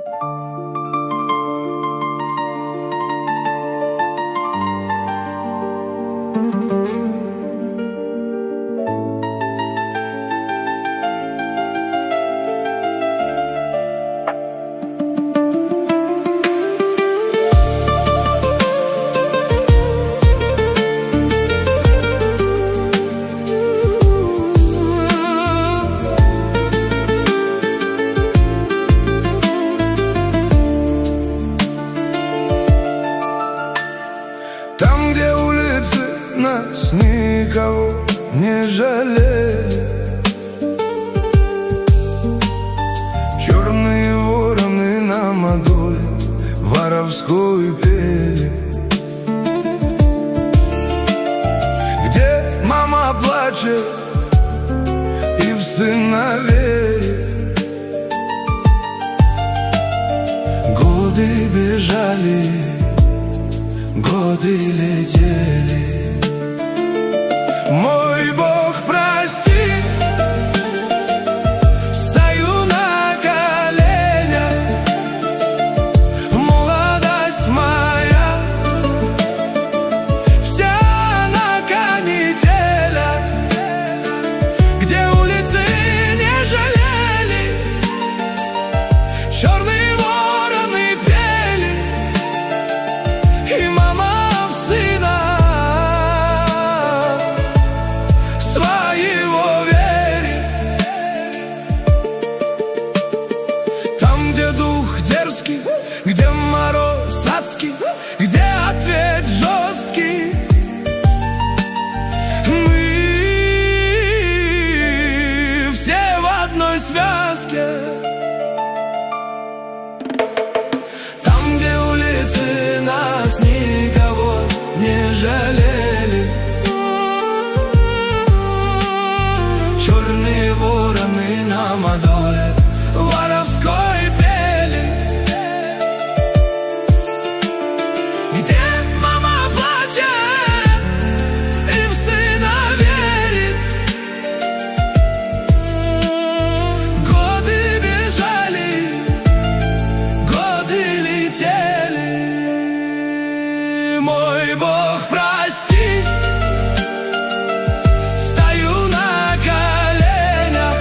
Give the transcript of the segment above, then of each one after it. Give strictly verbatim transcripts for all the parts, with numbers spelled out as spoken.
Там, где улицы нас никого не жалели, черные вороны нам о доле воровскую пели. Где мама плачет и в сына верит, годы бежали, годы летели. Мой Бог, прости, стою на коленях, молодость моя вся на канителях, где улицы не жалели, черные вороны пели, и мама в сына своего верит. Там, где дух дерзкий, где мороз адский, где ответ жесткий, мы все в одной связке. Там, где улицы нас никого не жалели, черные вороны нам о доле воровской пели. Где мама плачет и в сына верит, годы бежали, годы летели. Мой Бог, прости, стою на коленях,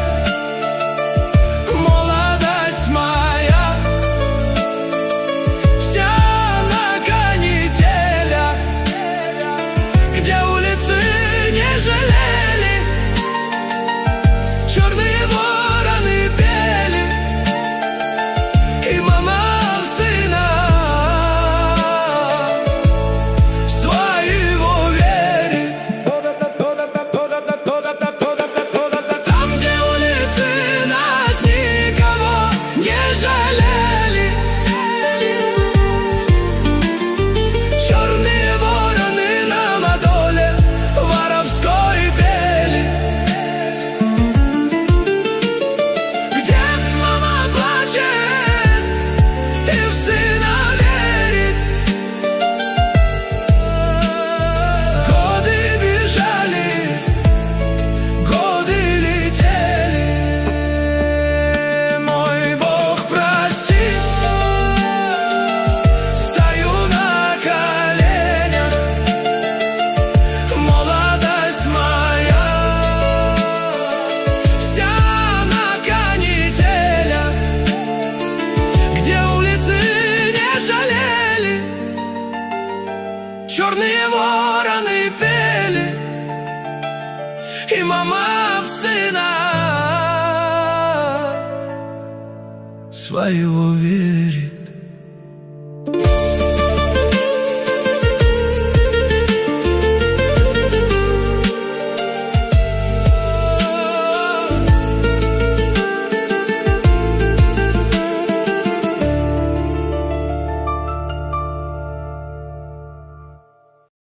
молодость моя вся на канителях, где улицы не жалели, черные вороны пели, и мама в сына своего верит. Там, где улицы нас никого не жалели, черные вороны нам о доле воровской пели. Где мама плачет и в сына верит, годы бежали, годы летели. Мой Бог, прости, стою на коленях, молодость моя вся на канителях, где улицы не жалели, черные вороны пели, и мама в сына своего верит.